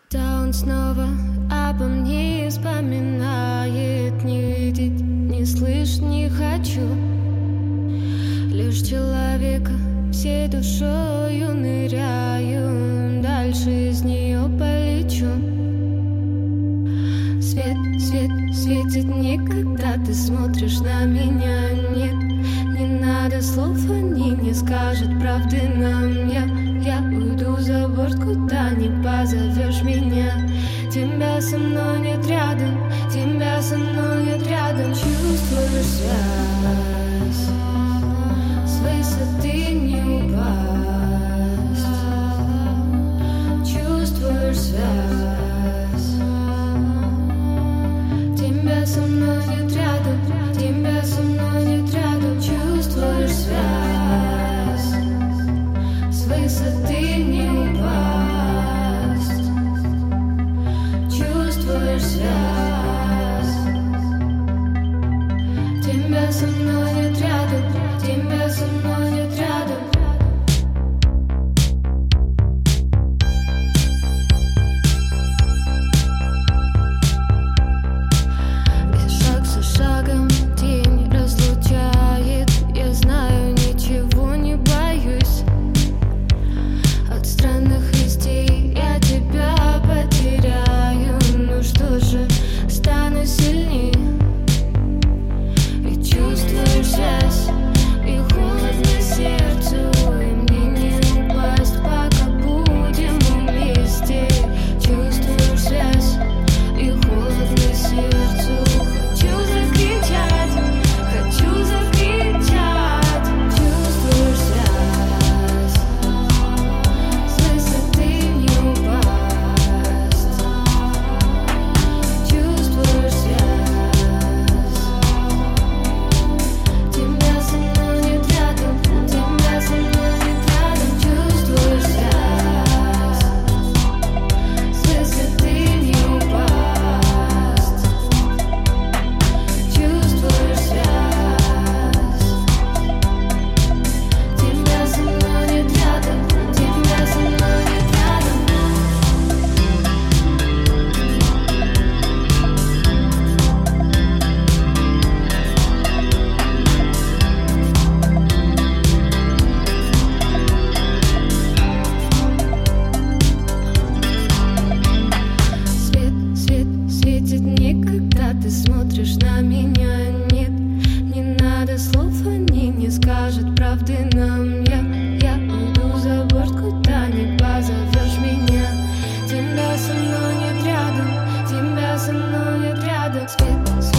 Да он снова обо мне вспоминает. Не видеть, не слышать не хочу. Лишь человека всей душою ныряю. Дальше из нее полечу. Свет, свет, светит не когда ты смотришь на меня. Нет, не надо слов, они не скажут правды нам. Я уйду за борт, куда не позовешь меня. Тебя со мной нет рядом, тебя со мной нет рядом. Чувствуешь связь, с высоты не упасть. Чувствуешь связь, тебя со мной нет рядом, тебя со мной нет рядом. Чувствуешь связь, с высоты не упасть. Чувствуешь связь, тебя со мной нет рядом, тебя со мной нет рядом. И шаг за шагом день разлучает. Я знаю, ничего не боюсь. От странных вестей я тебя потеряю. Ну что же, стану сильнее. И чувствую связь, и холодно сердцу. И мне не упасть, пока будем вместе. Чувствую связь, и холодно сердцу. Хочу закричать, хочу закричать. Чувствую связь, с высоты не упасть. Чувствую связь, тебя со мной нет рядом, тебя со мной нет рядом. Чувствую связь, с высоты не упасть. Чувствую связь, тебя со мной нет рядом, тебя со мной нет рядом. Свет, свет, светит не когда ты смотришь на меня. Нет, не надо слов, они не скажут правды нам. Я уйду за борт, куда не позовешь меня. Тебя со мной нет рядом, тебя со мной нет рядом. Свет, свет.